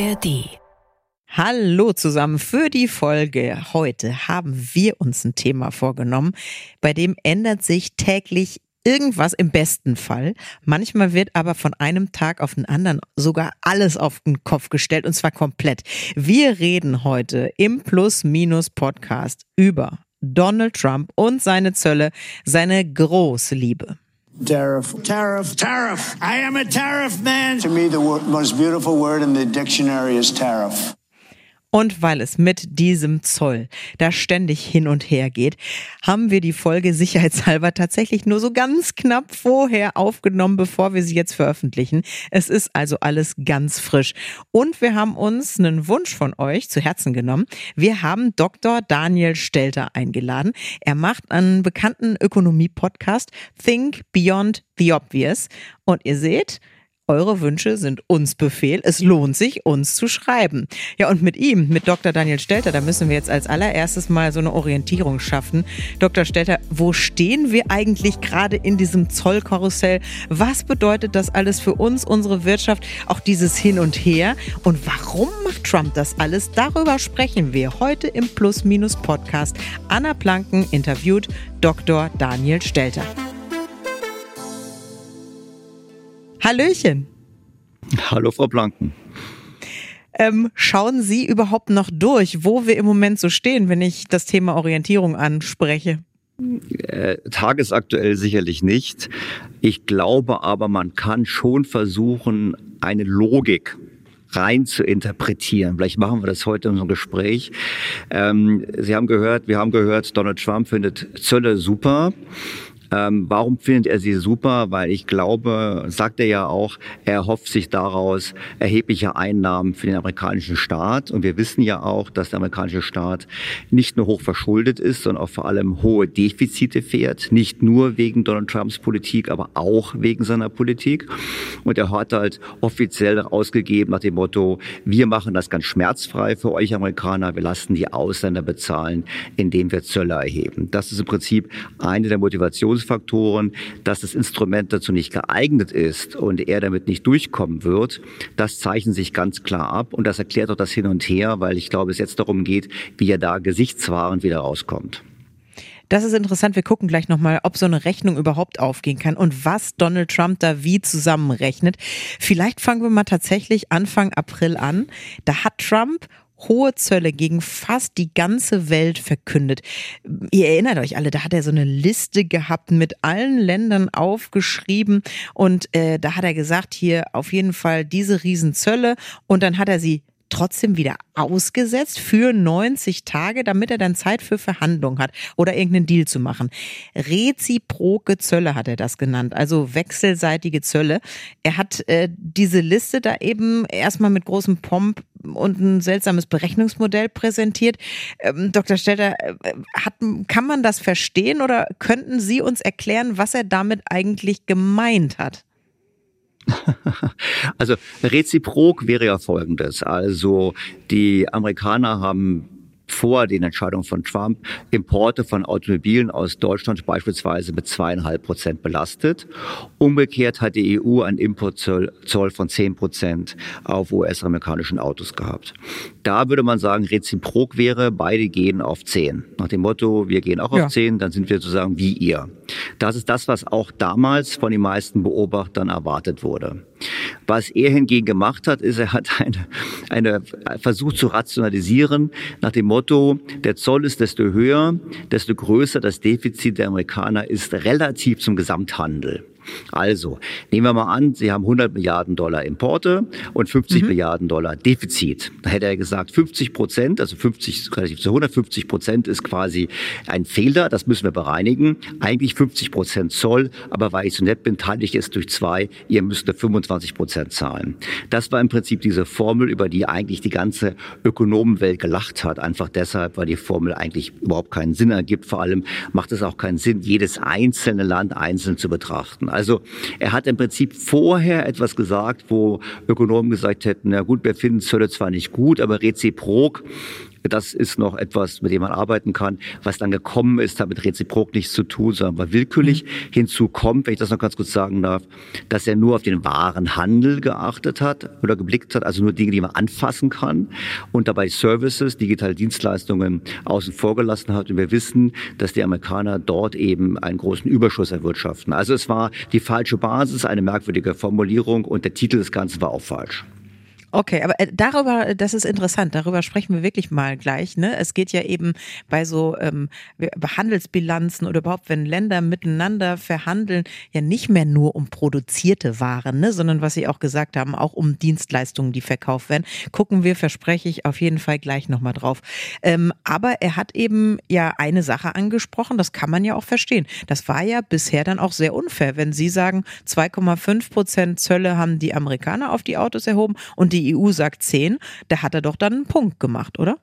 ARD. Hallo zusammen. Für die Folge heute haben wir uns ein Thema vorgenommen, bei dem ändert sich täglich irgendwas im besten Fall. Manchmal wird aber von einem Tag auf den anderen sogar alles auf den Kopf gestellt und zwar komplett. Wir reden heute im Plus-Minus-Podcast über Donald Trump und seine Zölle, seine große Liebe. Tariff. I am a tariff man. To me, the most beautiful word in the dictionary is tariff. Und weil es mit diesem Zoll da ständig hin und her geht, haben wir die Folge sicherheitshalber tatsächlich nur so ganz knapp vorher aufgenommen, bevor wir sie jetzt veröffentlichen. Es ist also alles ganz frisch. Und wir haben uns einen Wunsch von euch zu Herzen genommen. Wir haben Dr. Daniel Stelter eingeladen. Er macht einen bekannten Ökonomie-Podcast, Think Beyond the Obvious. Und ihr seht, eure Wünsche sind uns Befehl. Es lohnt sich, uns zu schreiben. Ja, und mit Dr. Daniel Stelter, da müssen wir jetzt als allererstes mal so eine Orientierung schaffen. Dr. Stelter, wo stehen wir eigentlich gerade in diesem Zollkarussell? Was bedeutet das alles für uns, unsere Wirtschaft, auch dieses Hin und Her? Und warum macht Trump das alles? Darüber sprechen wir heute im Plus-Minus-Podcast. Anna Planken interviewt Dr. Daniel Stelter. Hallöchen. Hallo, Frau Planken. Schauen Sie überhaupt noch durch, wo wir im Moment so stehen, wenn ich das Thema Orientierung anspreche? Tagesaktuell sicherlich nicht. Ich glaube aber, man kann schon versuchen, eine Logik rein zu interpretieren. Vielleicht machen wir das heute in unserem Gespräch. Wir haben gehört, Donald Trump findet Zölle super. Warum findet er sie super? Weil ich glaube, sagt er ja auch, er erhofft sich daraus erhebliche Einnahmen für den amerikanischen Staat. Und wir wissen ja auch, dass der amerikanische Staat nicht nur hoch verschuldet ist, sondern auch vor allem hohe Defizite fährt. Nicht nur wegen Donald Trumps Politik, aber auch wegen seiner Politik. Und er hat halt offiziell ausgegeben nach dem Motto, wir machen das ganz schmerzfrei für euch Amerikaner. Wir lassen die Ausländer bezahlen, indem wir Zölle erheben. Das ist im Prinzip eine der Motivationsfaktoren, dass das Instrument dazu nicht geeignet ist und er damit nicht durchkommen wird, das zeichnet sich ganz klar ab und das erklärt auch das Hin und Her, weil ich glaube, es jetzt darum geht, wie er da gesichtswahrend wieder rauskommt. Das ist interessant. Wir gucken gleich nochmal, ob so eine Rechnung überhaupt aufgehen kann und was Donald Trump da wie zusammenrechnet. Vielleicht fangen wir mal tatsächlich Anfang April an. Da hat Trump hohe Zölle gegen fast die ganze Welt verkündet. Ihr erinnert euch alle, da hat er so eine Liste gehabt, mit allen Ländern aufgeschrieben und da hat er gesagt, hier auf jeden Fall diese Riesenzölle und dann hat er sie trotzdem wieder ausgesetzt für 90 Tage, damit er dann Zeit für Verhandlungen hat oder irgendeinen Deal zu machen. Reziproke Zölle hat er das genannt, also wechselseitige Zölle. Er hat diese Liste da eben erstmal mit großem Pomp und ein seltsames Berechnungsmodell präsentiert. Dr. Stelter, kann man das verstehen oder könnten Sie uns erklären, was er damit eigentlich gemeint hat? Also reziprok wäre ja Folgendes. Also die Amerikaner haben vor den Entscheidungen von Trump Importe von Automobilen aus Deutschland beispielsweise mit 2,5% belastet. Umgekehrt hat die EU einen Importzoll von 10% auf US-amerikanischen Autos gehabt. Da würde man sagen, reziprok wäre, beide gehen auf 10. Nach dem Motto, wir gehen auch auf 10, dann sind wir sozusagen wie ihr. Das ist das, was auch damals von den meisten Beobachtern erwartet wurde. Was er hingegen gemacht hat, ist, er hat eine versucht zu rationalisieren nach dem Motto, der Zoll ist desto höher, desto größer das Defizit der Amerikaner ist relativ zum Gesamthandel. Also, nehmen wir mal an, Sie haben 100 Milliarden Dollar Importe und 50 Milliarden Dollar Defizit. Da hätte er gesagt, 50%, also 50 relativ zu 150% ist quasi ein Fehler, das müssen wir bereinigen. Eigentlich 50% Zoll, aber weil ich so nett bin, teile ich es durch 2, ihr müsst 25% zahlen. Das war im Prinzip diese Formel, über die eigentlich die ganze Ökonomenwelt gelacht hat. Einfach deshalb, weil die Formel eigentlich überhaupt keinen Sinn ergibt. Vor allem macht es auch keinen Sinn, jedes einzelne Land einzeln zu betrachten. Also er hat im Prinzip vorher etwas gesagt, wo Ökonomen gesagt hätten, na gut, wir finden Zölle zwar nicht gut, aber reziprok Das ist noch etwas, mit dem man arbeiten kann. Was dann gekommen ist, hat mit reziprok nichts zu tun, sondern war willkürlich. Hinzu kommt, wenn ich das noch ganz kurz sagen darf, dass er nur auf den Warenhandel geachtet hat oder geblickt hat, also nur Dinge, die man anfassen kann und dabei Services, digitale Dienstleistungen außen vor gelassen hat. Und wir wissen, dass die Amerikaner dort eben einen großen Überschuss erwirtschaften. Also es war die falsche Basis, eine merkwürdige Formulierung und der Titel des Ganzen war auch falsch. Okay, aber das ist interessant, darüber sprechen wir wirklich mal gleich, ne? Es geht ja eben bei so Handelsbilanzen oder überhaupt, wenn Länder miteinander verhandeln, ja nicht mehr nur um produzierte Waren, ne? Sondern was Sie auch gesagt haben, auch um Dienstleistungen, die verkauft werden. Gucken wir, verspreche ich, auf jeden Fall gleich nochmal drauf. Aber er hat eben ja eine Sache angesprochen, das kann man ja auch verstehen. Das war ja bisher dann auch sehr unfair, wenn Sie sagen, 2,5% Zölle haben die Amerikaner auf die Autos erhoben und die EU sagt 10, da hat er doch dann einen Punkt gemacht, oder?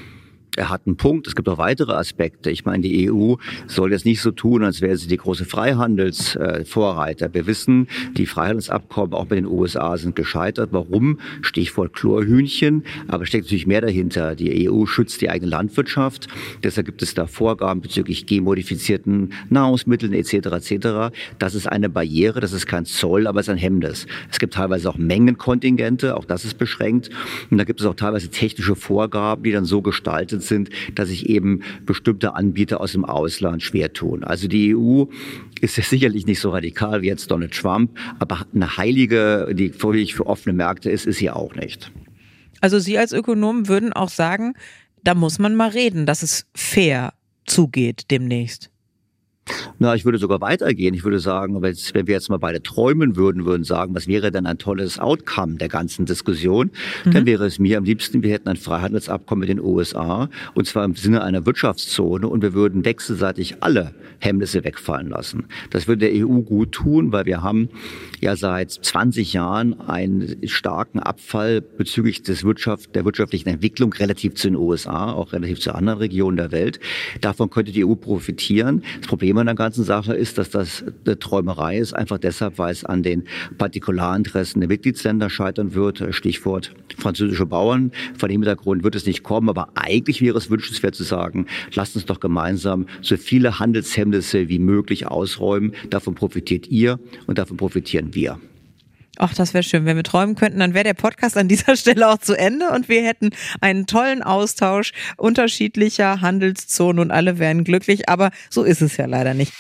Er hat einen Punkt. Es gibt auch weitere Aspekte. Ich meine, die EU soll jetzt nicht so tun, als wäre sie die große Freihandelsvorreiter. Wir wissen, die Freihandelsabkommen auch mit den USA sind gescheitert. Warum? Stichwort Chlorhühnchen. Aber steckt natürlich mehr dahinter. Die EU schützt die eigene Landwirtschaft. Deshalb gibt es da Vorgaben bezüglich genmodifizierten Nahrungsmitteln etc. etc. Das ist eine Barriere. Das ist kein Zoll, aber es ist ein Hemmnis. Es gibt teilweise auch Mengenkontingente. Auch das ist beschränkt. Und da gibt es auch teilweise technische Vorgaben, die dann so gestaltet sind, dass sich eben bestimmte Anbieter aus dem Ausland schwer tun. Also die EU ist ja sicherlich nicht so radikal wie jetzt Donald Trump, aber eine Heilige, die völlig für offene Märkte ist sie auch nicht. Also Sie als Ökonom würden auch sagen, da muss man mal reden, dass es fair zugeht demnächst. Na, ich würde sogar weitergehen. Ich würde sagen, wenn wir jetzt mal beide träumen würden sagen, was wäre denn ein tolles Outcome der ganzen Diskussion, dann wäre es mir am liebsten, wir hätten ein Freihandelsabkommen mit den USA, und zwar im Sinne einer Wirtschaftszone, und wir würden wechselseitig alle Hemmnisse wegfallen lassen. Das würde der EU gut tun, weil wir haben ja seit 20 Jahren einen starken Abfall bezüglich der wirtschaftlichen Entwicklung relativ zu den USA, auch relativ zu anderen Regionen der Welt. Davon könnte die EU profitieren. Das Problem an der ganzen Sache ist, dass das eine Träumerei ist, einfach deshalb, weil es an den Partikularinteressen der Mitgliedsländer scheitern wird. Stichwort französische Bauern. Von dem Hintergrund wird es nicht kommen, aber eigentlich wäre es wünschenswert zu sagen, lasst uns doch gemeinsam so viele Handelshemmnisse wie möglich ausräumen. Davon profitiert ihr und davon profitieren wir. Ach, das wäre schön. Wenn wir träumen könnten, dann wäre der Podcast an dieser Stelle auch zu Ende und wir hätten einen tollen Austausch unterschiedlicher Handelszonen und alle wären glücklich. Aber so ist es ja leider nicht.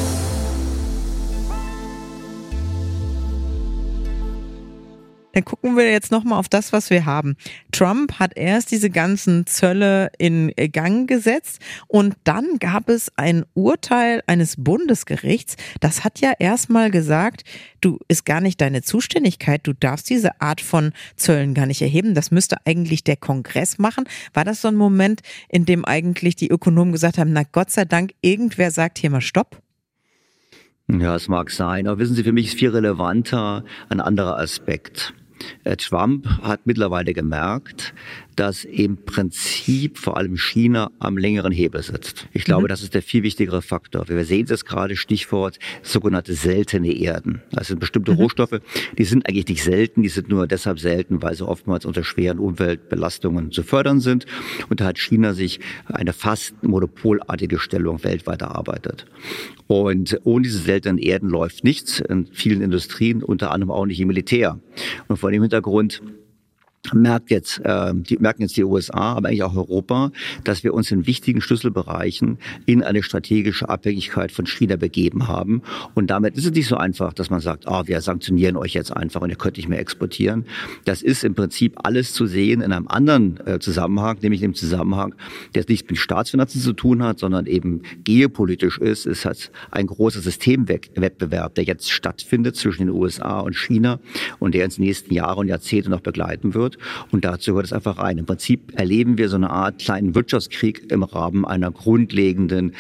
Dann gucken wir jetzt nochmal auf das, was wir haben. Trump hat erst diese ganzen Zölle in Gang gesetzt und dann gab es ein Urteil eines Bundesgerichts, das hat ja erstmal gesagt, du, ist gar nicht deine Zuständigkeit, du darfst diese Art von Zöllen gar nicht erheben, das müsste eigentlich der Kongress machen. War das so ein Moment, in dem eigentlich die Ökonomen gesagt haben, na Gott sei Dank, irgendwer sagt hier mal Stopp? Ja, es mag sein, aber wissen Sie, für mich ist viel relevanter ein anderer Aspekt. Trump hat mittlerweile gemerkt, dass im Prinzip vor allem China am längeren Hebel sitzt. Ich glaube, das ist der viel wichtigere Faktor. Wir sehen es gerade, Stichwort sogenannte seltene Erden. Das sind bestimmte Rohstoffe, die sind eigentlich nicht selten, die sind nur deshalb selten, weil sie oftmals unter schweren Umweltbelastungen zu fördern sind. Und da hat China sich eine fast monopolartige Stellung weltweit erarbeitet. Und ohne diese seltenen Erden läuft nichts in vielen Industrien, unter anderem auch nicht im Militär. Und vor dem Hintergrund merken jetzt die USA, aber eigentlich auch Europa, dass wir uns in wichtigen Schlüsselbereichen in eine strategische Abhängigkeit von China begeben haben. Und damit ist es nicht so einfach, dass man sagt, wir sanktionieren euch jetzt einfach und ihr könnt nicht mehr exportieren. Das ist im Prinzip alles zu sehen in einem anderen Zusammenhang, nämlich im Zusammenhang, der nichts mit Staatsfinanzen zu tun hat, sondern eben geopolitisch ist. Es hat ein großer Systemwettbewerb, der jetzt stattfindet zwischen den USA und China und der uns in den nächsten Jahren und Jahrzehnten noch begleiten wird. Und dazu gehört es einfach rein. Im Prinzip erleben wir so eine Art kleinen Wirtschaftskrieg im Rahmen eines grundlegenden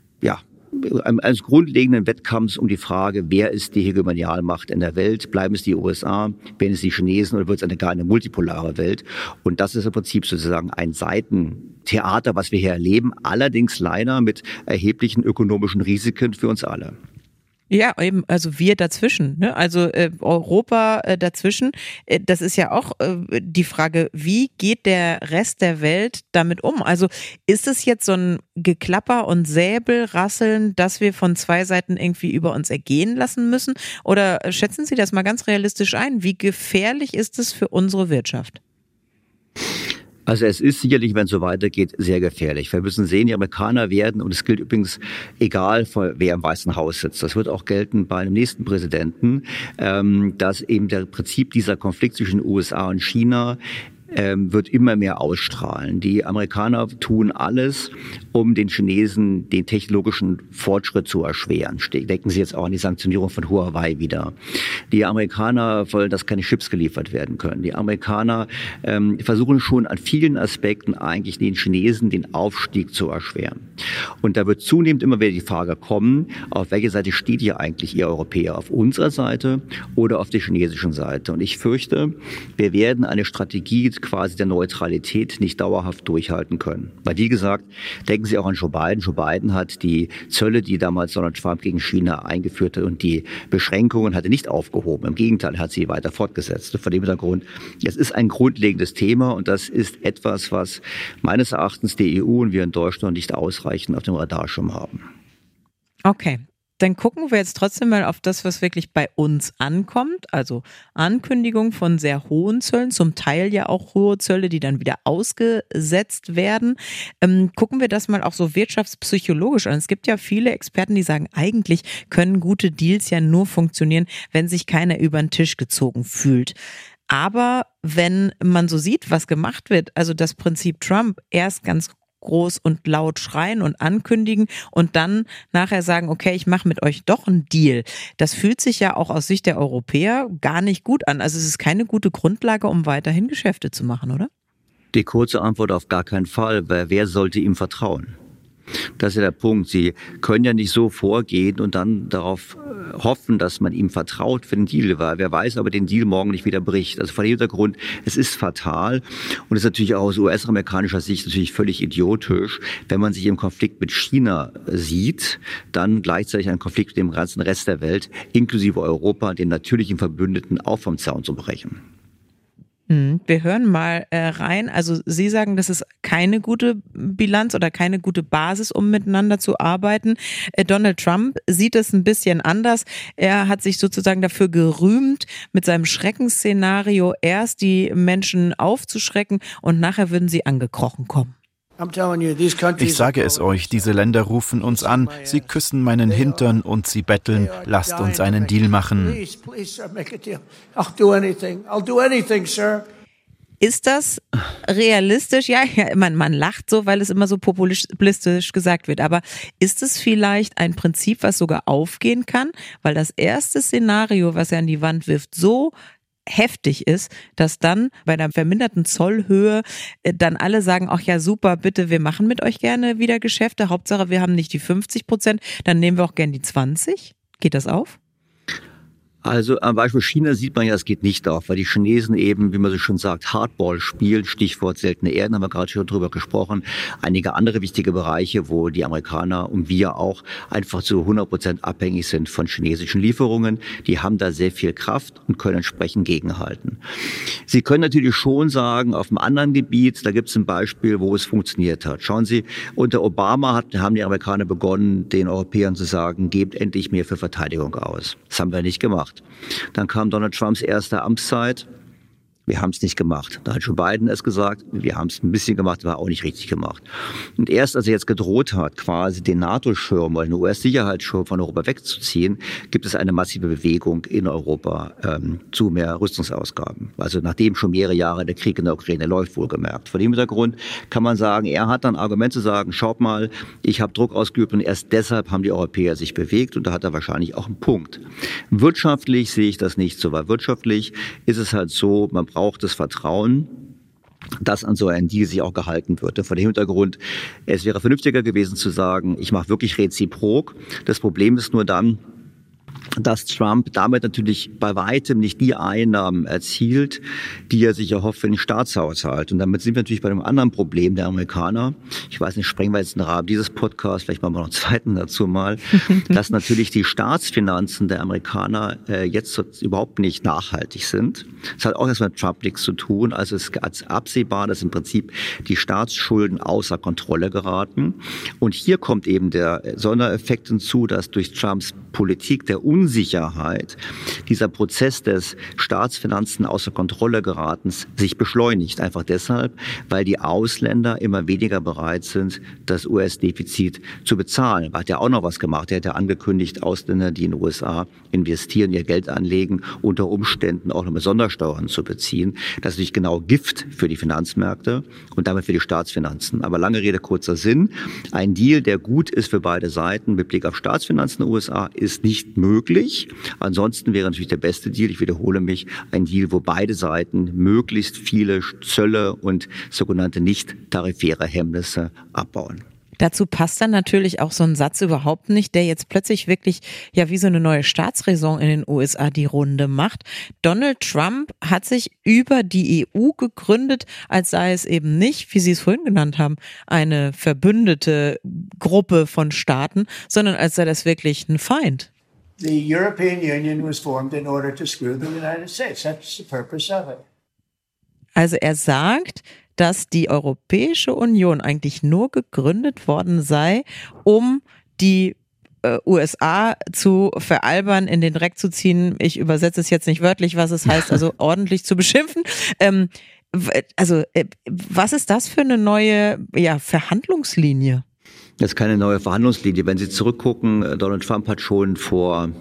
Wettkampfs um die Frage, wer ist die Hegemonialmacht in der Welt? Bleiben es die USA? Werden es die Chinesen oder wird es gar eine multipolare Welt? Und das ist im Prinzip sozusagen ein Seitentheater, was wir hier erleben, allerdings leider mit erheblichen ökonomischen Risiken für uns alle. Ja, eben, also wir dazwischen, ne? Also Europa dazwischen. Das ist ja auch die Frage, wie geht der Rest der Welt damit um? Also ist es jetzt so ein Geklapper und Säbelrasseln, dass wir von zwei Seiten irgendwie über uns ergehen lassen müssen? Oder schätzen Sie das mal ganz realistisch ein? Wie gefährlich ist es für unsere Wirtschaft? Also es ist sicherlich, wenn es so weitergeht, sehr gefährlich. Wir müssen sehen, die Amerikaner werden, und es gilt übrigens, egal wer im Weißen Haus sitzt, das wird auch gelten bei einem nächsten Präsidenten, dass eben der Prinzip dieser Konflikt zwischen USA und China wird immer mehr ausstrahlen. Die Amerikaner tun alles, um den Chinesen den technologischen Fortschritt zu erschweren. Denken Sie jetzt auch an die Sanktionierung von Huawei wieder. Die Amerikaner wollen, dass keine Chips geliefert werden können. Die Amerikaner versuchen schon an vielen Aspekten eigentlich den Chinesen den Aufstieg zu erschweren. Und da wird zunehmend immer wieder die Frage kommen, auf welche Seite steht ihr eigentlich, ihr Europäer? Auf unserer Seite oder auf der chinesischen Seite? Und ich fürchte, wir werden eine Strategie quasi der Neutralität nicht dauerhaft durchhalten können. Weil, wie gesagt, denken Sie auch an Joe Biden. Joe Biden hat die Zölle, die damals Donald Trump gegen China eingeführt hat, und die Beschränkungen hat er nicht aufgehoben. Im Gegenteil, er hat sie weiter fortgesetzt. Und vor dem Hintergrund, es ist ein grundlegendes Thema, und das ist etwas, was meines Erachtens die EU und wir in Deutschland nicht ausreichend auf dem Radarschirm haben. Okay. Dann gucken wir jetzt trotzdem mal auf das, was wirklich bei uns ankommt. Also Ankündigung von sehr hohen Zöllen, zum Teil ja auch hohe Zölle, die dann wieder ausgesetzt werden. Gucken wir das mal auch so wirtschaftspsychologisch an. Es gibt ja viele Experten, die sagen, eigentlich können gute Deals ja nur funktionieren, wenn sich keiner über den Tisch gezogen fühlt. Aber wenn man so sieht, was gemacht wird, also das Prinzip Trump, erst ganz groß und laut schreien und ankündigen und dann nachher sagen, okay, ich mache mit euch doch einen Deal. Das fühlt sich ja auch aus Sicht der Europäer gar nicht gut an. Also es ist keine gute Grundlage, um weiterhin Geschäfte zu machen, oder? Die kurze Antwort: auf gar keinen Fall, weil wer sollte ihm vertrauen? Das ist ja der Punkt. Sie können ja nicht so vorgehen und dann darauf hoffen, dass man ihm vertraut für den Deal, weil wer weiß, ob er den Deal morgen nicht wieder bricht. Also vor dem Hintergrund, es ist fatal, und es ist natürlich auch aus US-amerikanischer Sicht natürlich völlig idiotisch, wenn man sich im Konflikt mit China sieht, dann gleichzeitig einen Konflikt mit dem ganzen Rest der Welt, inklusive Europa, den natürlichen Verbündeten, auch vom Zaun zu brechen. Wir hören mal rein. Also Sie sagen, das ist keine gute Bilanz oder keine gute Basis, um miteinander zu arbeiten. Donald Trump sieht es ein bisschen anders. Er hat sich sozusagen dafür gerühmt, mit seinem Schreckensszenario erst die Menschen aufzuschrecken und nachher würden sie angekrochen kommen. Ich sage es euch, diese Länder rufen uns an, sie küssen meinen Hintern und sie betteln, lasst uns einen Deal machen. Ist das realistisch? Ja, man lacht so, weil es immer so populistisch gesagt wird. Aber ist es vielleicht ein Prinzip, was sogar aufgehen kann? Weil das erste Szenario, was er an die Wand wirft, so heftig ist, dass dann bei einer verminderten Zollhöhe dann alle sagen, ach ja super, bitte, wir machen mit euch gerne wieder Geschäfte. Hauptsache, wir haben nicht die 50%, dann nehmen wir auch gerne die 20%. Geht das auf? Also am Beispiel China sieht man ja, es geht nicht auf, weil die Chinesen eben, wie man so schon sagt, Hardball spielen, Stichwort seltene Erden, haben wir gerade schon drüber gesprochen. Einige andere wichtige Bereiche, wo die Amerikaner und wir auch einfach zu 100% abhängig sind von chinesischen Lieferungen. Die haben da sehr viel Kraft und können entsprechend gegenhalten. Sie können natürlich schon sagen, auf einem anderen Gebiet, da gibt es ein Beispiel, wo es funktioniert hat. Schauen Sie, unter Obama haben die Amerikaner begonnen, den Europäern zu sagen, gebt endlich mehr für Verteidigung aus. Das haben wir nicht gemacht. Dann kam Donald Trumps erste Amtszeit. Wir haben es nicht gemacht. Da hat Joe Biden es gesagt, wir haben es ein bisschen gemacht, war auch nicht richtig gemacht. Und erst als er jetzt gedroht hat, quasi den NATO-Schirm oder den US-Sicherheitsschirm von Europa wegzuziehen, gibt es eine massive Bewegung in Europa zu mehr Rüstungsausgaben. Also nachdem schon mehrere Jahre der Krieg in der Ukraine läuft, wohlgemerkt. Vor dem Hintergrund kann man sagen, er hat dann Argument zu sagen, schaut mal, ich habe Druck ausgeübt und erst deshalb haben die Europäer sich bewegt, und da hat er wahrscheinlich auch einen Punkt. Wirtschaftlich sehe ich das nicht so, weil wirtschaftlich ist es halt so, man braucht das Vertrauen, dass an so einen Deal sich auch gehalten wird. Vor dem Hintergrund, es wäre vernünftiger gewesen zu sagen, ich mache wirklich reziprok. Das Problem ist nur dann, dass Trump damit natürlich bei weitem nicht die Einnahmen erzielt, die er sich erhofft für den Staatshaushalt. Und damit sind wir natürlich bei einem anderen Problem der Amerikaner. Ich weiß nicht, sprengen wir jetzt den Rahmen dieses Podcasts, vielleicht machen wir noch einen zweiten dazu mal, dass natürlich die Staatsfinanzen der Amerikaner jetzt überhaupt nicht nachhaltig sind. Das hat auch erstmal mit Trump nichts zu tun. Also es ist absehbar, dass im Prinzip die Staatsschulden außer Kontrolle geraten. Und hier kommt eben der Sondereffekt hinzu, dass durch Trumps Politik der Unsicherheit dieser Prozess des Staatsfinanzen außer Kontrolle geratens sich beschleunigt. Einfach deshalb, weil die Ausländer immer weniger bereit sind, das US-Defizit zu bezahlen. Er hat ja auch noch was gemacht. Er hat ja angekündigt, Ausländer, die in den USA investieren, ihr Geld anlegen, unter Umständen auch noch mit Sondersteuern zu beziehen. Das ist natürlich genau Gift für die Finanzmärkte und damit für die Staatsfinanzen. Aber lange Rede, kurzer Sinn. Ein Deal, der gut ist für beide Seiten mit Blick auf Staatsfinanzen in den USA, ist nicht möglich. Ansonsten wäre natürlich der beste Deal, ich wiederhole mich, ein Deal, wo beide Seiten möglichst viele Zölle und sogenannte nicht-tarifäre Hemmnisse abbauen. Dazu passt dann natürlich auch so ein Satz überhaupt nicht, der jetzt plötzlich wirklich ja wie so eine neue Staatsräson in den USA die Runde macht. Donald Trump hat sich über die EU gegründet, als sei es eben nicht, wie Sie es vorhin genannt haben, eine verbündete Gruppe von Staaten, sondern als sei das wirklich ein Feind. The European Union was formed in order to screw the United States. That's the purpose of it. Also er sagt, dass die Europäische Union eigentlich nur gegründet worden sei, um die USA zu veralbern, in den Dreck zu ziehen. Ich übersetze es jetzt nicht wörtlich, was es heißt, also ordentlich zu beschimpfen. Was ist das für eine neue Verhandlungslinie? Das ist keine neue Verhandlungslinie. Wenn Sie zurückgucken, Donald Trump hat schon vor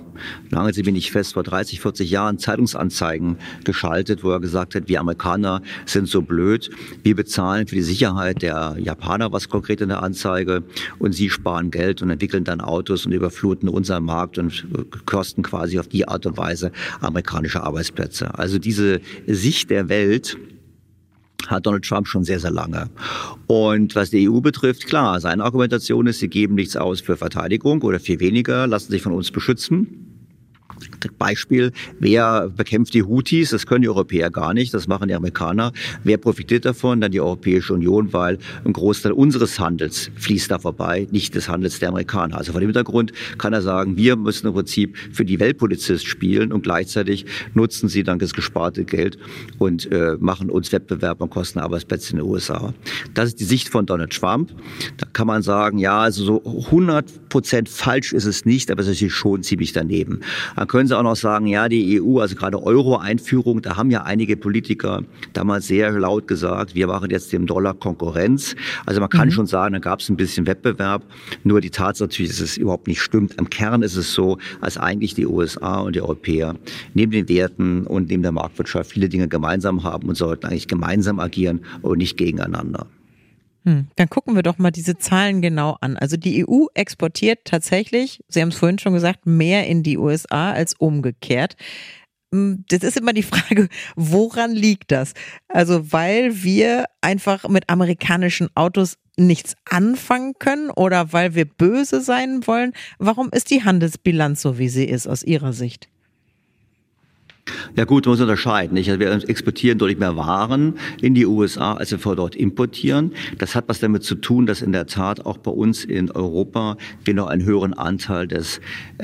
30, 40 Jahren Zeitungsanzeigen geschaltet, wo er gesagt hat, wir Amerikaner sind so blöd, wir bezahlen für die Sicherheit der Japaner, was konkret in der Anzeige, und sie sparen Geld und entwickeln dann Autos und überfluten unseren Markt und kosten quasi auf die Art und Weise amerikanische Arbeitsplätze. Also diese Sicht der Welt hat Donald Trump schon sehr, sehr lange. Und was die EU betrifft, klar, seine Argumentation ist, sie geben nichts aus für Verteidigung oder viel weniger, lassen sich von uns beschützen. Beispiel, wer bekämpft die Houthis? Das können die Europäer gar nicht, das machen die Amerikaner. Wer profitiert davon? Dann die Europäische Union, weil ein Großteil unseres Handels fließt da vorbei, nicht des Handels der Amerikaner. Also vor dem Hintergrund kann er sagen, wir müssen im Prinzip für die Weltpolizist spielen und gleichzeitig nutzen sie dann das gesparte Geld und machen uns Wettbewerb und kosten Arbeitsplätze in den USA. Das ist die Sicht von Donald Trump. Da kann man sagen, ja, also so 100% falsch ist es nicht, aber es ist natürlich schon ziemlich daneben. Dann können Sie auch noch sagen, ja, die EU, also gerade Euro-Einführung, da haben ja einige Politiker damals sehr laut gesagt, wir machen jetzt dem Dollar Konkurrenz. Also man kann schon sagen, da gab es ein bisschen Wettbewerb. Nur die Tatsache natürlich, dass es überhaupt nicht stimmt. Im Kern ist es so, als eigentlich die USA und die Europäer neben den Werten und neben der Marktwirtschaft viele Dinge gemeinsam haben und sollten eigentlich gemeinsam agieren und nicht gegeneinander. Dann gucken wir doch mal diese Zahlen genau an. Also die EU exportiert tatsächlich, Sie haben es vorhin schon gesagt, mehr in die USA als umgekehrt. Das ist immer die Frage, woran liegt das? Also weil wir einfach mit amerikanischen Autos nichts anfangen können oder weil wir böse sein wollen? Warum ist die Handelsbilanz so, wie sie ist aus Ihrer Sicht? Ja gut, man muss unterscheiden. Also wir exportieren deutlich mehr Waren in die USA, als wir vor dort importieren. Das hat was damit zu tun, dass in der Tat auch bei uns in Europa wir noch einen höheren Anteil des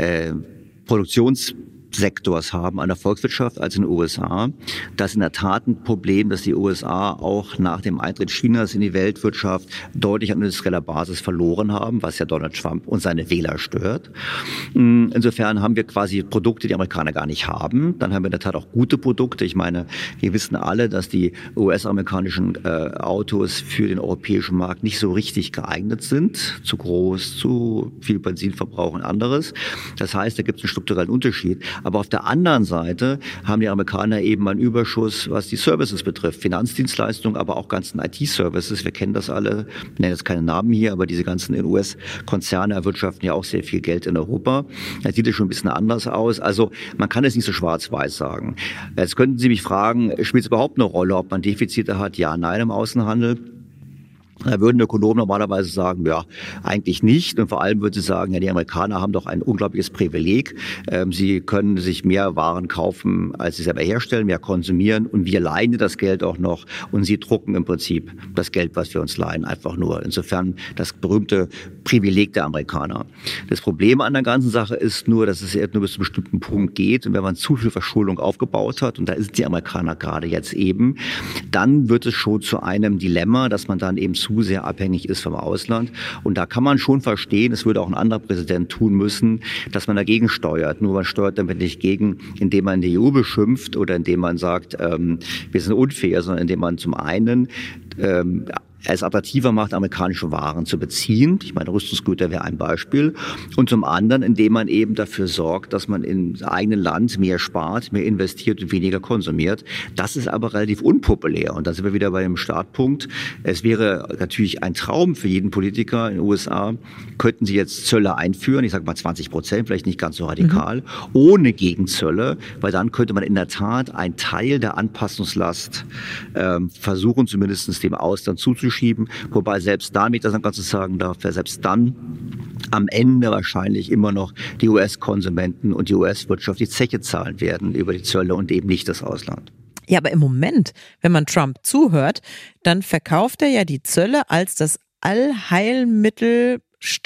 Produktionssektors haben an der Volkswirtschaft als in den USA. Das ist in der Tat ein Problem, dass die USA auch nach dem Eintritt Chinas in die Weltwirtschaft deutlich an industrieller Basis verloren haben, was ja Donald Trump und seine Wähler stört. Insofern haben wir quasi Produkte, die Amerikaner gar nicht haben. Dann haben wir in der Tat auch gute Produkte. Ich meine, wir wissen alle, dass die US-amerikanischen Autos für den europäischen Markt nicht so richtig geeignet sind. Zu groß, zu viel Benzinverbrauch und anderes. Das heißt, da gibt es einen strukturellen Unterschied. Aber auf der anderen Seite haben die Amerikaner eben einen Überschuss, was die Services betrifft. Finanzdienstleistungen, aber auch ganzen IT-Services. Wir kennen das alle. Ich nenne jetzt keine Namen hier, aber diese ganzen US-Konzerne erwirtschaften ja auch sehr viel Geld in Europa. Das sieht ja schon ein bisschen anders aus. Also man kann es nicht so schwarz-weiß sagen. Jetzt könnten Sie mich fragen, spielt es überhaupt eine Rolle, ob man Defizite hat? Ja, nein im Außenhandel. Da würden Ökonomen normalerweise sagen, ja, eigentlich nicht. Und vor allem würden sie sagen, ja, die Amerikaner haben doch ein unglaubliches Privileg. Sie können sich mehr Waren kaufen, als sie selber herstellen, mehr konsumieren. Und wir leihen das Geld auch noch. Und sie drucken im Prinzip das Geld, was wir uns leihen, einfach nur. Insofern das berühmte Privileg der Amerikaner. Das Problem an der ganzen Sache ist nur, dass es nur bis zu einem bestimmten Punkt geht. Und wenn man zu viel Verschuldung aufgebaut hat, und da sind die Amerikaner gerade jetzt eben, dann wird es schon zu einem Dilemma, dass man dann eben zu sehr abhängig ist vom Ausland. Und da kann man schon verstehen, es würde auch ein anderer Präsident tun müssen, dass man dagegen steuert. Nur man steuert damit nicht gegen, indem man die EU beschimpft oder indem man sagt, wir sind unfair, sondern indem man zum einen es attraktiver macht, amerikanische Waren zu beziehen. Ich meine, Rüstungsgüter wäre ein Beispiel. Und zum anderen, indem man eben dafür sorgt, dass man im eigenen Land mehr spart, mehr investiert und weniger konsumiert. Das ist aber relativ unpopulär. Und da sind wir wieder bei dem Startpunkt. Es wäre natürlich ein Traum für jeden Politiker in den USA, könnten sie jetzt Zölle einführen, ich sage mal 20%, vielleicht nicht ganz so radikal, ohne Gegenzölle, weil dann könnte man in der Tat einen Teil der Anpassungslast versuchen, zumindest dem Ausland zuzuschieben. Wobei selbst dann, wenn ich das Ganze sagen darf, selbst dann am Ende wahrscheinlich immer noch die US-Konsumenten und die US-Wirtschaft die Zeche zahlen werden über die Zölle und eben nicht das Ausland. Ja, aber im Moment, wenn man Trump zuhört, dann verkauft er ja die Zölle als das Allheilmittel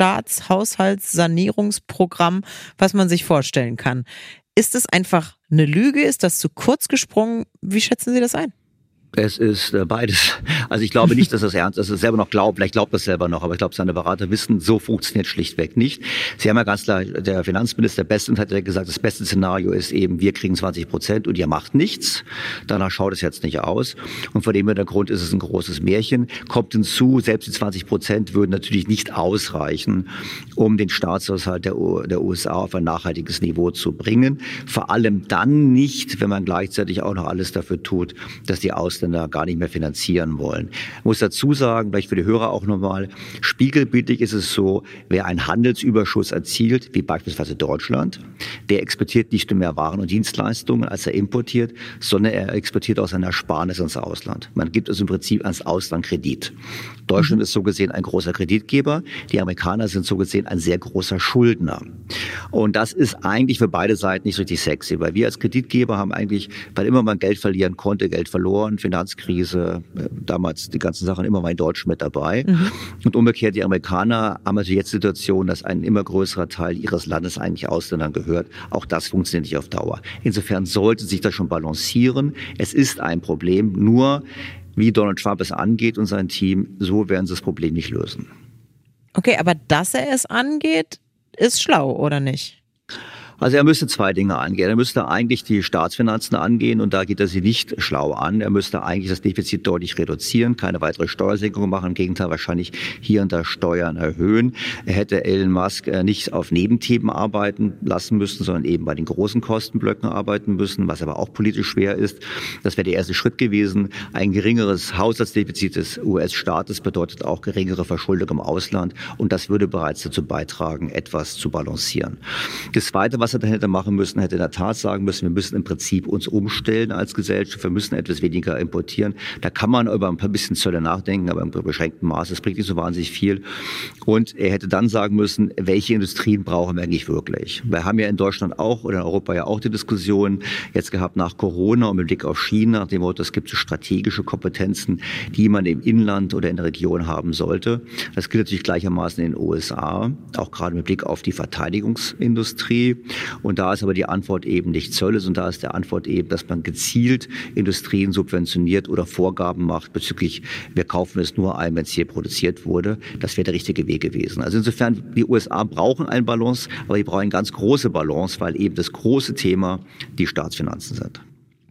Staatshaushaltssanierungsprogramm, was man sich vorstellen kann. Ist es einfach eine Lüge? Ist das zu kurz gesprungen? Wie schätzen Sie das ein? Es ist beides. Also ich glaube nicht, dass das ernst ist. Dass er selber noch glaubt, vielleicht glaubt er selber noch, aber ich glaube, seine Berater wissen, so funktioniert schlichtweg nicht. Sie haben ja ganz klar, der Finanzminister Bessent hat ja gesagt, das beste Szenario ist eben, wir kriegen 20% und ihr macht nichts. Danach schaut es jetzt nicht aus. Und vor dem Hintergrund ist es ein großes Märchen. Kommt hinzu, selbst die 20% würden natürlich nicht ausreichen, um den Staatshaushalt der USA auf ein nachhaltiges Niveau zu bringen. Vor allem dann nicht, wenn man gleichzeitig auch noch alles dafür tut, dass die Ausländer gar nicht mehr finanzieren wollen. Ich muss dazu sagen, vielleicht für die Hörer auch nochmal, spiegelbildlich ist es so, wer einen Handelsüberschuss erzielt, wie beispielsweise Deutschland, der exportiert nicht nur mehr Waren und Dienstleistungen, als er importiert, sondern er exportiert aus seiner Ersparnis ins Ausland. Man gibt es im Prinzip ans Ausland Kredit. Deutschland ist so gesehen ein großer Kreditgeber, die Amerikaner sind so gesehen ein sehr großer Schuldner. Und das ist eigentlich für beide Seiten nicht so richtig sexy, weil wir als Kreditgeber haben eigentlich, weil immer man Geld verlieren konnte, Geld verloren, Finanzkrise, damals die ganzen Sachen immer mal in Deutschland mit dabei. Und umgekehrt, die Amerikaner haben also jetzt die Situation, dass ein immer größerer Teil ihres Landes eigentlich Ausländern gehört. Auch das funktioniert nicht auf Dauer. Insofern sollte sich das schon balancieren. Es ist ein Problem, nur wie Donald Trump es angeht und sein Team, so werden sie das Problem nicht lösen. Okay, aber dass er es angeht, ist schlau, oder nicht? Also er müsste zwei Dinge angehen. Er müsste eigentlich die Staatsfinanzen angehen und da geht er sie nicht schlau an. Er müsste eigentlich das Defizit deutlich reduzieren, keine weitere Steuersenkung machen, im Gegenteil wahrscheinlich hier und da Steuern erhöhen. Er hätte Elon Musk nicht auf Nebenthemen arbeiten lassen müssen, sondern eben bei den großen Kostenblöcken arbeiten müssen, was aber auch politisch schwer ist. Das wäre der erste Schritt gewesen. Ein geringeres Haushaltsdefizit des US-Staates bedeutet auch geringere Verschuldung im Ausland und das würde bereits dazu beitragen, etwas zu balancieren. Das Zweite, was er dann hätte machen müssen, hätte in der Tat sagen müssen, wir müssen im Prinzip uns umstellen als Gesellschaft, wir müssen etwas weniger importieren. Da kann man über ein paar bisschen Zölle nachdenken, aber im beschränkten Maß, es bringt nicht so wahnsinnig viel. Und er hätte dann sagen müssen, welche Industrien brauchen wir eigentlich wirklich? Wir haben ja in Deutschland auch oder in Europa ja auch die Diskussion jetzt gehabt nach Corona und mit Blick auf China, nach dem Motto, es gibt so strategische Kompetenzen, die man im Inland oder in der Region haben sollte. Das gilt natürlich gleichermaßen in den USA, auch gerade mit Blick auf die Verteidigungsindustrie. Und da ist aber die Antwort eben nicht Zölle, sondern da ist die Antwort eben, dass man gezielt Industrien subventioniert oder Vorgaben macht bezüglich, wir kaufen es nur ein, wenn es hier produziert wurde. Das wäre der richtige Weg gewesen. Also insofern, die USA brauchen eine Balance, aber die brauchen eine ganz große Balance, weil eben das große Thema die Staatsfinanzen sind.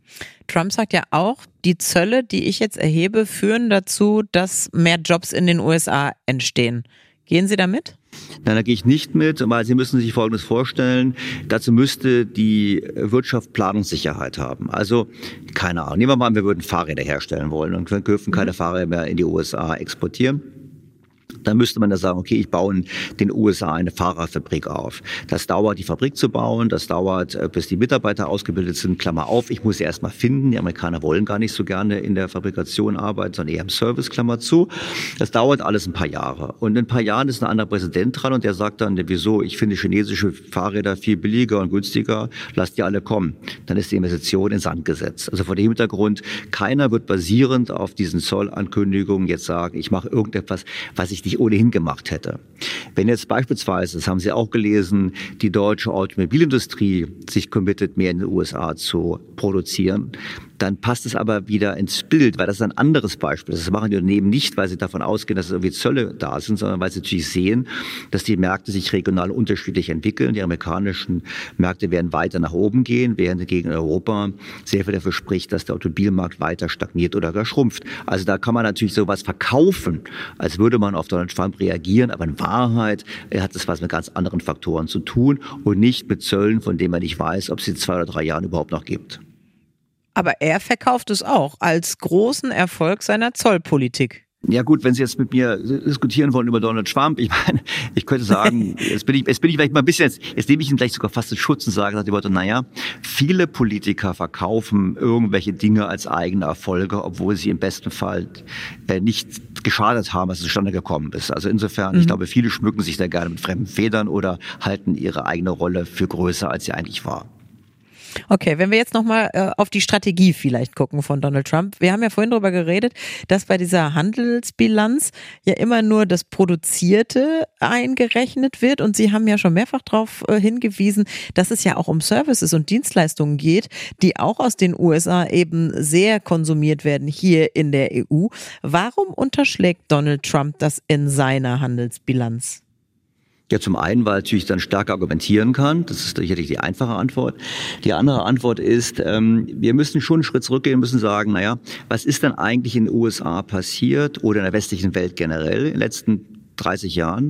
Trump sagt ja auch, die Zölle, die ich jetzt erhebe, führen dazu, dass mehr Jobs in den USA entstehen. Gehen Sie da mit? Nein, da gehe ich nicht mit, weil Sie müssen sich Folgendes vorstellen. Dazu müsste die Wirtschaft Planungssicherheit haben. Also, keine Ahnung, nehmen wir mal an, wir würden Fahrräder herstellen wollen und wir dürfen keine Fahrräder mehr in die USA exportieren. Da müsste man da sagen, okay, ich baue in den USA eine Fahrradfabrik auf. Das dauert, die Fabrik zu bauen, das dauert, bis die Mitarbeiter ausgebildet sind, Klammer auf, ich muss sie erstmal finden. Die Amerikaner wollen gar nicht so gerne in der Fabrikation arbeiten, sondern eher im Service, Klammer zu. Das dauert alles ein paar Jahre. Und in ein paar Jahren ist ein anderer Präsident dran und der sagt dann, wieso, ich finde chinesische Fahrräder viel billiger und günstiger, lasst die alle kommen. Dann ist die Investition in Sand gesetzt. Also vor dem Hintergrund, keiner wird basierend auf diesen Zollankündigungen jetzt sagen, ich mache irgendetwas, was ich nicht ohnehin gemacht hätte. Wenn jetzt beispielsweise, das haben Sie auch gelesen, die deutsche Automobilindustrie sich committet, mehr in den USA zu produzieren, dann passt es aber wieder ins Bild, weil das ist ein anderes Beispiel. Das machen die Unternehmen nicht, weil sie davon ausgehen, dass irgendwie Zölle da sind, sondern weil sie natürlich sehen, dass die Märkte sich regional unterschiedlich entwickeln. Die amerikanischen Märkte werden weiter nach oben gehen, während gegen Europa sehr viel dafür spricht, dass der Automobilmarkt weiter stagniert oder gar schrumpft. Also da kann man natürlich sowas verkaufen, als würde man auf Donald Trump reagieren, aber in Wahrheit hat es was mit ganz anderen Faktoren zu tun und nicht mit Zöllen, von denen man nicht weiß, ob es sie in 2 oder 3 Jahren überhaupt noch gibt. Aber er verkauft es auch als großen Erfolg seiner Zollpolitik. Ja gut, wenn Sie jetzt mit mir diskutieren wollen über Donald Trump, ich meine, ich könnte sagen, jetzt bin ich vielleicht mal ein bisschen, jetzt nehme ich ihn gleich sogar fast in Schutz und sage nach dem Motto, naja, viele Politiker verkaufen irgendwelche Dinge als eigene Erfolge, obwohl sie im besten Fall nicht geschadet haben, als es zustande gekommen ist. Also insofern, ich glaube, viele schmücken sich da gerne mit fremden Federn oder halten ihre eigene Rolle für größer, als sie eigentlich war. Okay, wenn wir jetzt nochmal auf die Strategie vielleicht gucken von Donald Trump. Wir haben ja vorhin darüber geredet, dass bei dieser Handelsbilanz ja immer nur das Produzierte eingerechnet wird und Sie haben ja schon mehrfach darauf hingewiesen, dass es ja auch um Services und Dienstleistungen geht, die auch aus den USA eben sehr konsumiert werden hier in der EU. Warum unterschlägt Donald Trump das in seiner Handelsbilanz? Ja, zum einen, weil er natürlich dann stark argumentieren kann. Das ist sicherlich die einfache Antwort. Die andere Antwort ist, wir müssen schon einen Schritt zurückgehen, müssen sagen, naja, was ist denn eigentlich in den USA passiert oder in der westlichen Welt generell in den letzten 30 Jahren?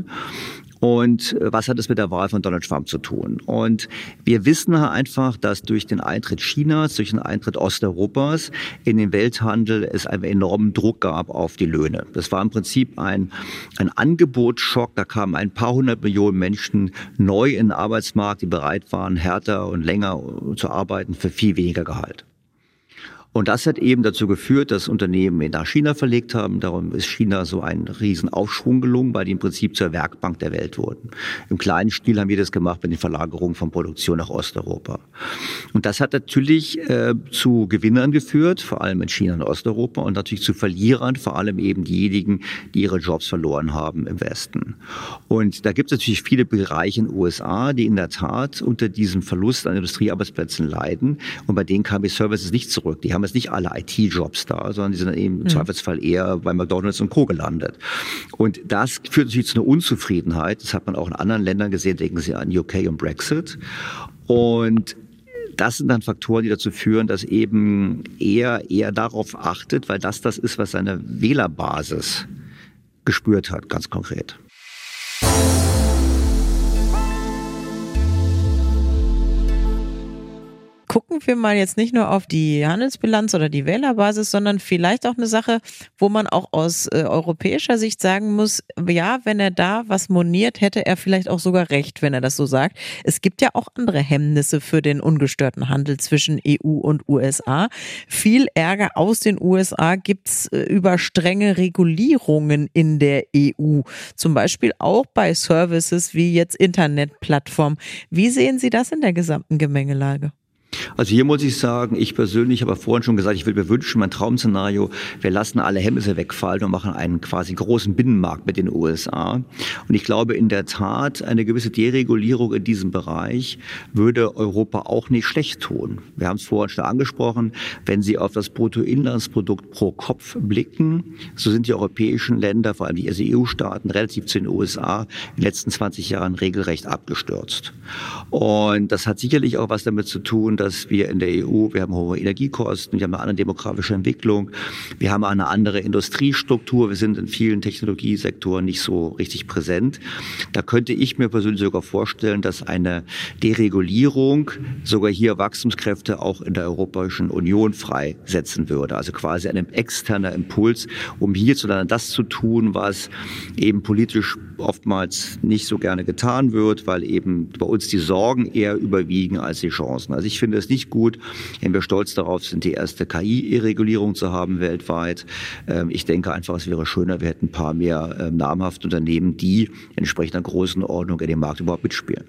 Und was hat es mit der Wahl von Donald Trump zu tun? Und wir wissen einfach, dass durch den Eintritt Chinas, durch den Eintritt Osteuropas in den Welthandel es einen enormen Druck gab auf die Löhne. Das war im Prinzip ein Angebotsschock. Da kamen ein paar 100 Millionen Menschen neu in den Arbeitsmarkt, die bereit waren, härter und länger zu arbeiten für viel weniger Gehalt. Und das hat eben dazu geführt, dass Unternehmen nach China verlegt haben. Darum ist China so ein Riesenaufschwung gelungen, weil die im Prinzip zur Werkbank der Welt wurden. Im kleinen Stil haben wir das gemacht mit den Verlagerungen von Produktion nach Osteuropa. Und das hat natürlich zu Gewinnern geführt, vor allem in China und Osteuropa, und natürlich zu Verlierern, vor allem eben diejenigen, die ihre Jobs verloren haben im Westen. Und da gibt es natürlich viele Bereiche in den USA, die in der Tat unter diesem Verlust an Industriearbeitsplätzen leiden. Und bei denen kamen die Services nicht zurück. Die haben jetzt nicht alle IT-Jobs da, sondern die sind dann eben im Zweifelsfall eher bei McDonald's und Co. gelandet. Und das führt natürlich zu einer Unzufriedenheit. Das hat man auch in anderen Ländern gesehen. Denken Sie an UK und Brexit. Und das sind dann Faktoren, die dazu führen, dass eben eher darauf achtet, weil das ist, was seine Wählerbasis gespürt hat, ganz konkret. Gucken wir mal jetzt nicht nur auf die Handelsbilanz oder die Wählerbasis, sondern vielleicht auch eine Sache, wo man auch aus europäischer Sicht sagen muss, ja, wenn er da was moniert, hätte er vielleicht auch sogar recht, wenn er das so sagt. Es gibt ja auch andere Hemmnisse für den ungestörten Handel zwischen EU und USA. Viel Ärger aus den USA gibt's über strenge Regulierungen in der EU, zum Beispiel auch bei Services wie jetzt Internetplattformen. Wie sehen Sie das in der gesamten Gemengelage? Also hier muss ich sagen, ich persönlich habe vorhin schon gesagt, ich würde mir wünschen, mein Traum-Szenario, wir lassen alle Hemmnisse wegfallen und machen einen quasi großen Binnenmarkt mit den USA. Und ich glaube in der Tat, eine gewisse Deregulierung in diesem Bereich würde Europa auch nicht schlecht tun. Wir haben es vorhin schon angesprochen, wenn Sie auf das Bruttoinlandsprodukt pro Kopf blicken, so sind die europäischen Länder, vor allem die EU-Staaten, relativ zu den USA in den letzten 20 Jahren regelrecht abgestürzt. Und das hat sicherlich auch was damit zu tun, dass wir in der EU, wir haben hohe Energiekosten, wir haben eine andere demografische Entwicklung, wir haben eine andere Industriestruktur, wir sind in vielen Technologiesektoren nicht so richtig präsent. Da könnte ich mir persönlich sogar vorstellen, dass eine Deregulierung sogar hier Wachstumskräfte auch in der Europäischen Union freisetzen würde. Also quasi ein externer Impuls, um hierzulande das zu tun, was eben politisch oftmals nicht so gerne getan wird, weil eben bei uns die Sorgen eher überwiegen als die Chancen. Also ich finde es nicht gut, wenn wir stolz darauf sind, die erste KI-Regulierung zu haben weltweit. Ich denke einfach, es wäre schöner, wir hätten ein paar mehr namhafte Unternehmen, die in entsprechender Größenordnung in dem Markt überhaupt mitspielen.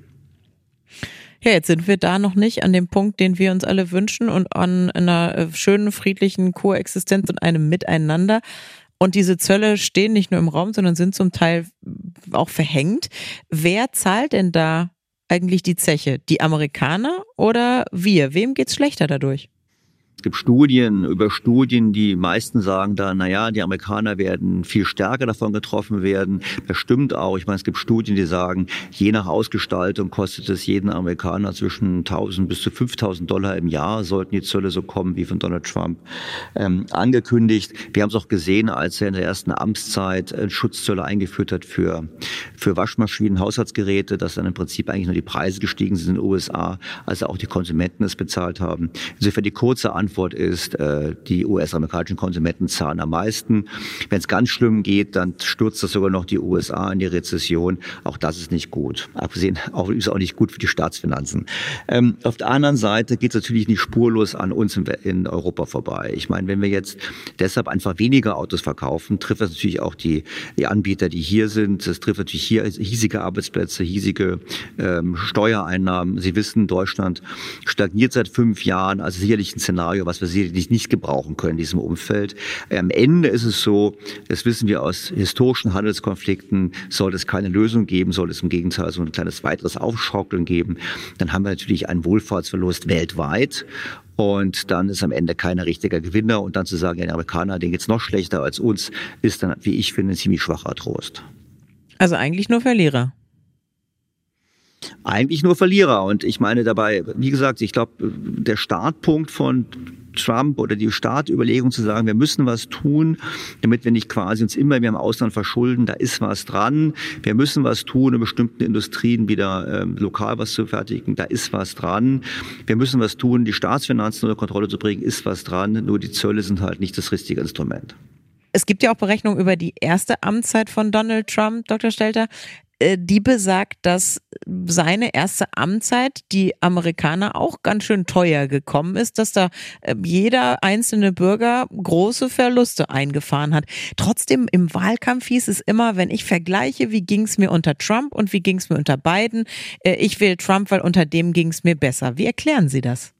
Ja, jetzt sind wir da noch nicht an dem Punkt, den wir uns alle wünschen und an einer schönen, friedlichen Koexistenz und einem Miteinander. Und diese Zölle stehen nicht nur im Raum, sondern sind zum Teil auch verhängt. Wer zahlt denn da eigentlich die Zeche? Die Amerikaner oder wir? Wem geht's schlechter dadurch? Es gibt Studien, die meisten sagen da, die Amerikaner werden viel stärker davon getroffen werden. Das stimmt auch. Ich meine, es gibt Studien, die sagen, je nach Ausgestaltung kostet es jeden Amerikaner zwischen 1.000 bis zu 5.000 $, im Jahr, sollten die Zölle so kommen wie von Donald Trump angekündigt. Wir haben es auch gesehen, als er in der ersten Amtszeit Schutzzölle eingeführt hat für Waschmaschinen, Haushaltsgeräte, dass dann im Prinzip eigentlich nur die Preise gestiegen sind in den USA, als auch die Konsumenten es bezahlt haben. Insofern die kurze Antwort ist, die US-amerikanischen Konsumenten zahlen am meisten. Wenn es ganz schlimm geht, dann stürzt das sogar noch die USA in die Rezession. Auch das ist nicht gut. Abgesehen, ist auch nicht gut für die Staatsfinanzen. Auf der anderen Seite geht es natürlich nicht spurlos an uns in Europa vorbei. Ich meine, wenn wir jetzt deshalb einfach weniger Autos verkaufen, trifft das natürlich auch die Anbieter, die hier sind. Es trifft natürlich hier hiesige Arbeitsplätze, hiesige Steuereinnahmen. Sie wissen, Deutschland stagniert seit 5 Jahren, also sicherlich ein Szenario, was wir sicherlich nicht gebrauchen können in diesem Umfeld. Am Ende ist es so, das wissen wir aus historischen Handelskonflikten, sollte es keine Lösung geben, sollte es im Gegenteil so ein kleines weiteres Aufschaukeln geben, dann haben wir natürlich einen Wohlfahrtsverlust weltweit. Und dann ist am Ende keiner richtiger Gewinner. Und dann zu sagen, die Amerikaner, denen geht's noch schlechter als uns, ist dann, wie ich finde, ein ziemlich schwacher Trost. Also eigentlich nur Verlierer. Eigentlich nur Verlierer. Und ich meine dabei, wie gesagt, ich glaube, der Startpunkt von Trump oder die Startüberlegung zu sagen, wir müssen was tun, damit wir nicht quasi uns immer mehr im Ausland verschulden, da ist was dran. Wir müssen was tun, in bestimmten Industrien wieder lokal was zu fertigen, da ist was dran. Wir müssen was tun, die Staatsfinanzen unter Kontrolle zu bringen, ist was dran. Nur die Zölle sind halt nicht das richtige Instrument. Es gibt ja auch Berechnungen über die erste Amtszeit von Donald Trump, Dr. Stelter. Die besagt, dass seine erste Amtszeit die Amerikaner auch ganz schön teuer gekommen ist, dass da jeder einzelne Bürger große Verluste eingefahren hat. Trotzdem im Wahlkampf hieß es immer, wenn ich vergleiche, wie ging es mir unter Trump und wie ging es mir unter Biden, ich wähle Trump, weil unter dem ging es mir besser. Wie erklären Sie das?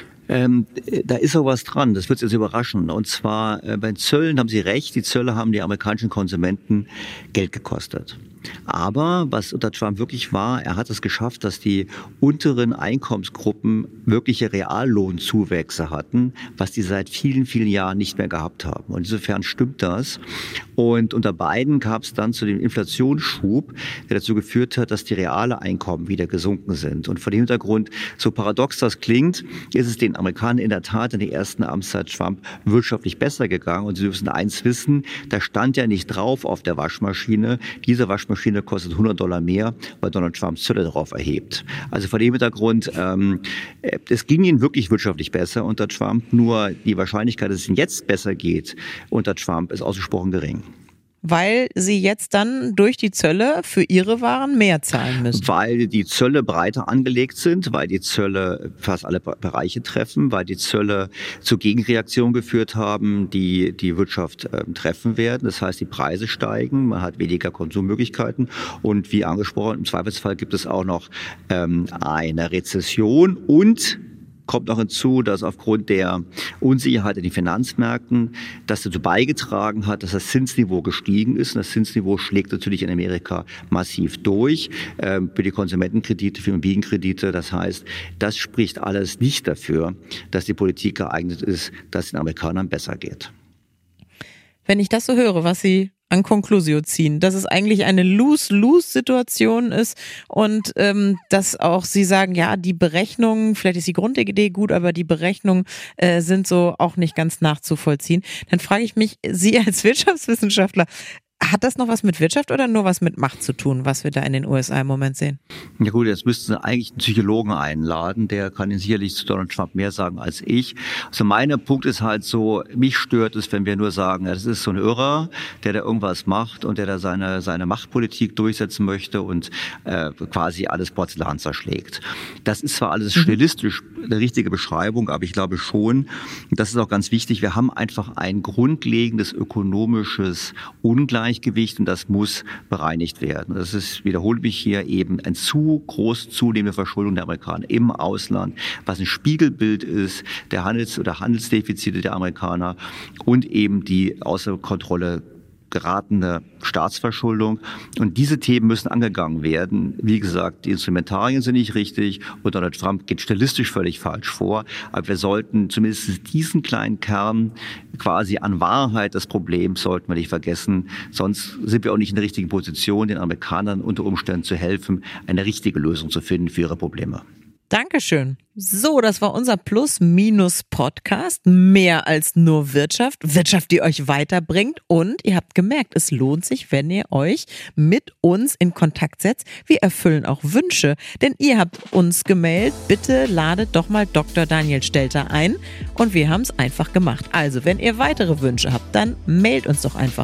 Da ist auch was dran, das wird Sie jetzt überraschen. Und zwar bei Zöllen haben Sie recht, die Zölle haben die amerikanischen Konsumenten Geld gekostet. Aber was unter Trump wirklich war, er hat es geschafft, dass die unteren Einkommensgruppen wirkliche Reallohnzuwächse hatten, was die seit vielen, vielen Jahren nicht mehr gehabt haben. Und insofern stimmt das. Und unter Biden gab es dann zu dem Inflationsschub, der dazu geführt hat, dass die reale Einkommen wieder gesunken sind. Und vor dem Hintergrund, so paradox das klingt, ist es den Amerikanern in der Tat in der ersten Amtszeit Trump wirtschaftlich besser gegangen. Und Sie müssen eins wissen, da stand ja nicht drauf auf der Waschmaschine, diese Waschmaschine kostet $100 mehr, weil Donald Trump Zölle darauf erhebt. Also vor dem Hintergrund, es ging ihnen wirklich wirtschaftlich besser unter Trump, nur die Wahrscheinlichkeit, dass es ihnen jetzt besser geht unter Trump, ist ausgesprochen gering. Weil sie jetzt dann durch die Zölle für ihre Waren mehr zahlen müssen. Weil die Zölle breiter angelegt sind, weil die Zölle fast alle Bereiche treffen, weil die Zölle zu Gegenreaktionen geführt haben, die die Wirtschaft treffen werden. Das heißt, die Preise steigen, man hat weniger Konsummöglichkeiten und wie angesprochen, im Zweifelsfall gibt es auch noch eine Rezession und kommt noch hinzu, dass aufgrund der Unsicherheit in den Finanzmärkten das dazu beigetragen hat, dass das Zinsniveau gestiegen ist. Und das Zinsniveau schlägt natürlich in Amerika massiv durch für die Konsumentenkredite, für Immobilienkredite. Das heißt, das spricht alles nicht dafür, dass die Politik geeignet ist, dass es den Amerikanern besser geht. Wenn ich das so höre, was Sie an Conclusio ziehen, dass es eigentlich eine Lose-Lose-Situation ist und dass auch Sie sagen, ja, die Berechnungen, vielleicht ist die Grundidee gut, aber die Berechnungen sind so auch nicht ganz nachzuvollziehen. Dann frage ich mich, Sie als Wirtschaftswissenschaftler, hat das noch was mit Wirtschaft oder nur was mit Macht zu tun, was wir da in den USA im Moment sehen? Ja gut, jetzt müssten Sie eigentlich einen Psychologen einladen, der kann Ihnen sicherlich zu Donald Trump mehr sagen als ich. Also mein Punkt ist halt so, mich stört es, wenn wir nur sagen, ja, das ist so ein Irrer, der da irgendwas macht und der da seine Machtpolitik durchsetzen möchte und quasi alles Porzellan zerschlägt. Das ist zwar alles stilistisch eine richtige Beschreibung, aber ich glaube schon, das ist auch ganz wichtig, wir haben einfach ein grundlegendes ökonomisches Ungleichgewicht und das muss bereinigt werden. Das ist, wiederhole mich hier, eben ein zu groß zunehmende Verschuldung der Amerikaner im Ausland, was ein Spiegelbild ist der Handelsdefizite der Amerikaner und eben die außer Kontrolle geratene Staatsverschuldung. Und diese Themen müssen angegangen werden. Wie gesagt, die Instrumentarien sind nicht richtig und Donald Trump geht stilistisch völlig falsch vor. Aber wir sollten zumindest diesen kleinen Kern quasi an Wahrheit des Problems sollten wir nicht vergessen. Sonst sind wir auch nicht in der richtigen Position, den Amerikanern unter Umständen zu helfen, eine richtige Lösung zu finden für ihre Probleme. Dankeschön. So, das war unser Plus-Minus-Podcast. Mehr als nur Wirtschaft. Wirtschaft, die euch weiterbringt. Und ihr habt gemerkt, es lohnt sich, wenn ihr euch mit uns in Kontakt setzt. Wir erfüllen auch Wünsche. Denn ihr habt uns gemailt, bitte ladet doch mal Dr. Daniel Stelter ein. Und wir haben es einfach gemacht. Also, wenn ihr weitere Wünsche habt, dann mailt uns doch einfach.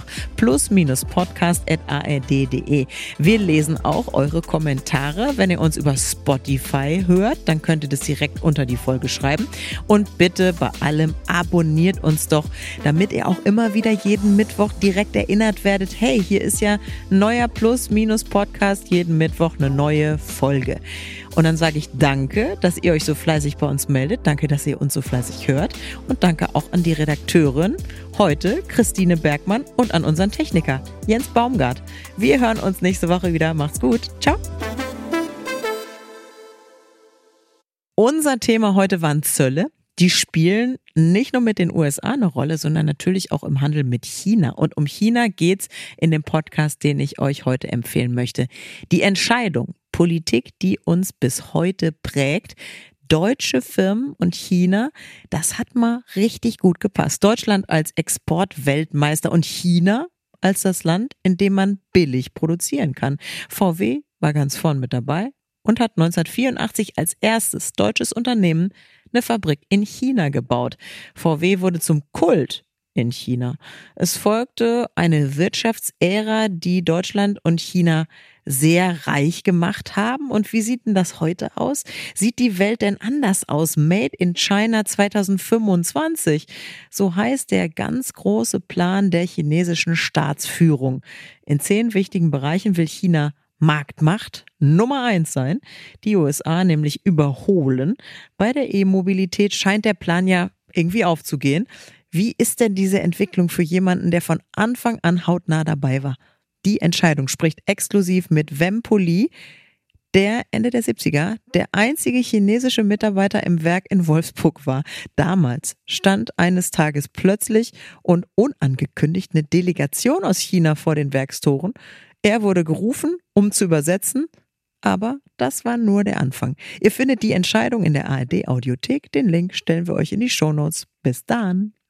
plus-podcast@ard.de. Wir lesen auch eure Kommentare. Wenn ihr uns über Spotify hört, dann könnt ihr das direkt unter die Folge schreiben. Und bitte bei allem abonniert uns doch, damit ihr auch immer wieder jeden Mittwoch direkt erinnert werdet, hey, hier ist ja ein neuer Plus-Minus-Podcast, jeden Mittwoch eine neue Folge. Und dann sage ich danke, dass ihr euch so fleißig bei uns meldet, danke, dass ihr uns so fleißig hört und danke auch an die Redakteurin, heute Christine Bergmann und an unseren Techniker Jens Baumgart. Wir hören uns nächste Woche wieder. Macht's gut. Ciao. Unser Thema heute waren Zölle. Die spielen nicht nur mit den USA eine Rolle, sondern natürlich auch im Handel mit China. Und um China geht's in dem Podcast, den ich euch heute empfehlen möchte. Die Entscheidung, Politik, die uns bis heute prägt. Deutsche Firmen und China, das hat mal richtig gut gepasst. Deutschland als Exportweltmeister und China als das Land, in dem man billig produzieren kann. VW war ganz vorn mit dabei und hat 1984 als erstes deutsches Unternehmen eine Fabrik in China gebaut. VW wurde zum Kult in China. Es folgte eine Wirtschaftsära, die Deutschland und China sehr reich gemacht haben. Und wie sieht denn das heute aus? Sieht die Welt denn anders aus? Made in China 2025. So heißt der ganz große Plan der chinesischen Staatsführung. In 10 wichtigen Bereichen will China Marktmacht Nummer 1 sein, die USA nämlich überholen. Bei der E-Mobilität scheint der Plan ja irgendwie aufzugehen. Wie ist denn diese Entwicklung für jemanden, der von Anfang an hautnah dabei war? Die Entscheidung spricht exklusiv mit Wem Poli, der Ende der 70er der einzige chinesische Mitarbeiter im Werk in Wolfsburg war. Damals stand eines Tages plötzlich und unangekündigt eine Delegation aus China vor den Werkstoren. Er wurde gerufen, um zu übersetzen, aber das war nur der Anfang. Ihr findet die Entscheidung in der ARD-Audiothek. Den Link stellen wir euch in die Shownotes. Bis dann!